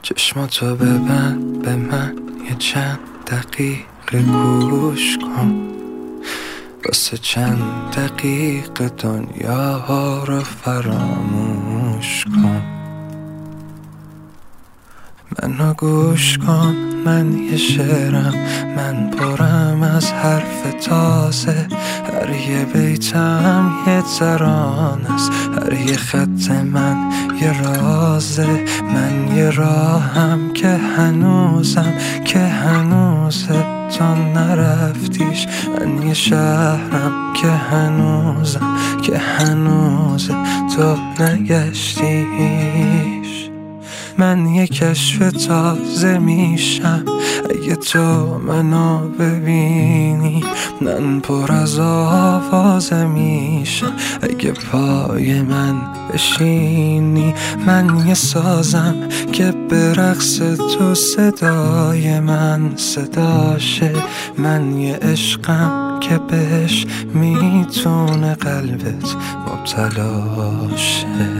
چشماتو ببند به من یه چند دقیقه گوش کن، واسه چند دقیقه دنیا رو فراموش کن. منو گوش کن، من یه شعرم، من پرم از حرف تازه. هر یه بیتم یه ترانه است، هر یه خط من یه رازه. من یه راهم که هنوزه تا نرفتیش. من یه شهرم که هنوزه تا نگشتیش. من یه کشف تازه میشم اگه تو منو ببینی. من پر از آوازه میشم اگه پای من بشینی. من یه سازم که به رقص تو صدای من صداشه. من یه عشقم که بهش میتونه قلبت مبتلا شه.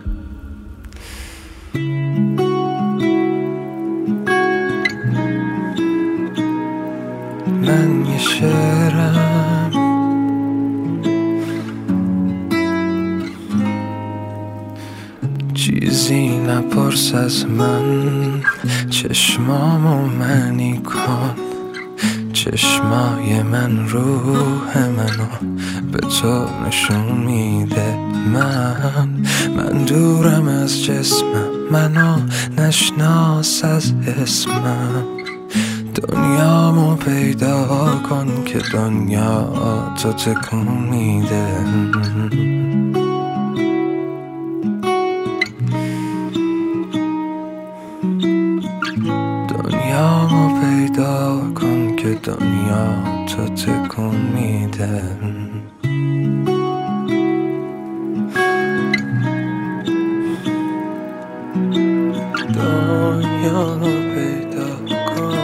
من یه شعرم، چیزی نپرس از من. چشمامو معنی کن، چشمای من روح منو به تو نشون میده. من دورم از جسمم، منو نشناس از اسمم. دنیامو پیدا کن که دنیا تو تکون میده. دنیامو پیدا کن که دنیا تو تکون میده. دنیامو پیدا کن.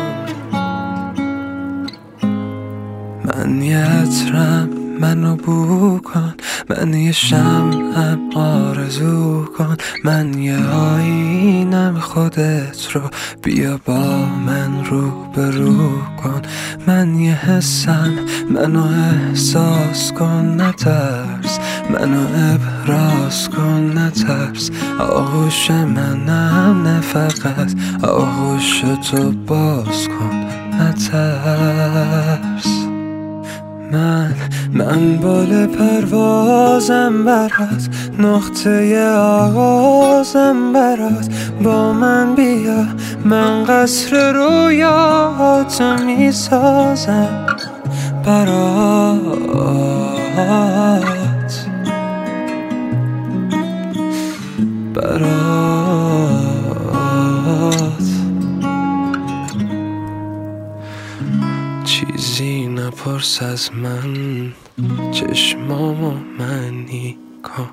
من یه عطرم، منو بو کن. من یه شمعم، آرزو کن. من یه آینم، خودت رو بیا با من روبرو کن. من یه حسم، منو احساس کن نترس. منو ابراز کن نترس. آغوش منم نه فقط، آغوش تو باز کن نترس. من بال پروازم برات، نقطه آغازم برات. با من بیا، من قصر رویاتو میسازم برات. چیزی نپرس از من، چشمامو معنی کن.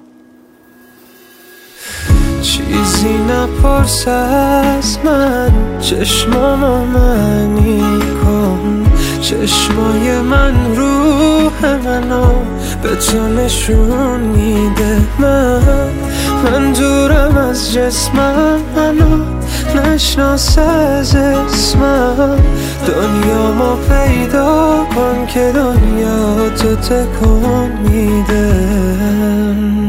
چیزی نپرس از من، چشمامو معنی کن. چشمای من روح منو به تو نشون میده. من دورم از جسمم، منو نشناس از اسمم. دنیامو پیدا کن که دنیا تو تکون میده.